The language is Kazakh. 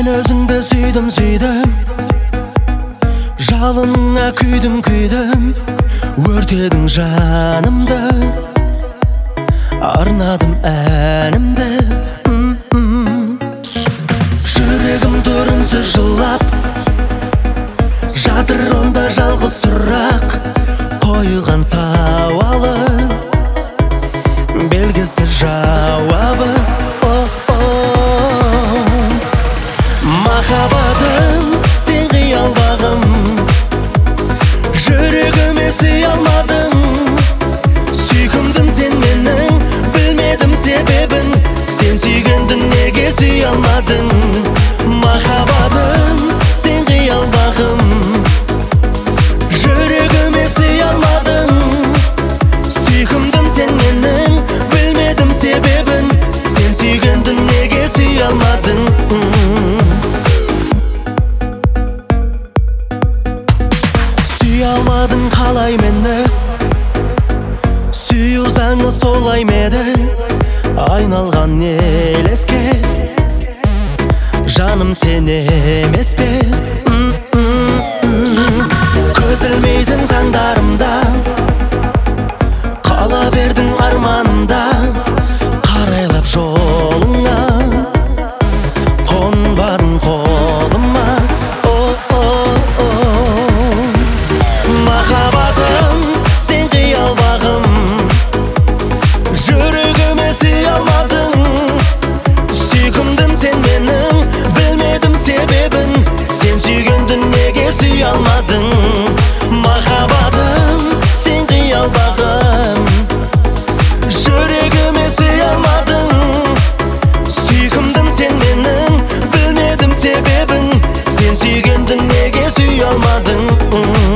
Мен өзіңді сүйдім, жалыныңа күйдім, өртедің жанымды, арнадым әнімді. Жүрегім түрінсіз жылап жатыр, онда жалғыз сұрақ, қойған сауалы белгісіз жауабы. Махаббатым, сен қиял бағым, жүрегіме сый алмадың. Сүйкімдім сен менің, білмедім себебін, сен сүйгендің неге сүй алмадың. Махаббатым, сен қиял бағым, жүрегіме сый алмадың. Сүйкімдім сен менің, білмедім себебін, сен сүйгендің неге сүй алмадың. Сүй алмадың қалай мені, сүю заңы солай меді. Айналған елеске жаным сен емес пе? Көз ілмейтін таңдарымда қала бердің арманымда. Қарайлап жолыңа қонбадың қолыма. Махаббатым, сен қиял бағым, жүрегіме сый алмадың. Сүйкімдім сен менің, білмедім себебін, сен сүйгендің неге сүй алмадың. Махаббатым, сен қиял бағым, жүрегіме сый алмадың. Сүйкімдім сен менің, білмедім себебін, сен сүйгендің неге сүй алмадың.